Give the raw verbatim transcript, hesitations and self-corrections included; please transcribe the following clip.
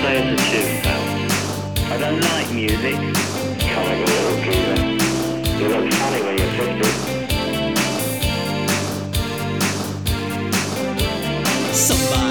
say as a tune, pal? I don't like music. Come on, you little geezer. You look funny when you're fifty. Somebody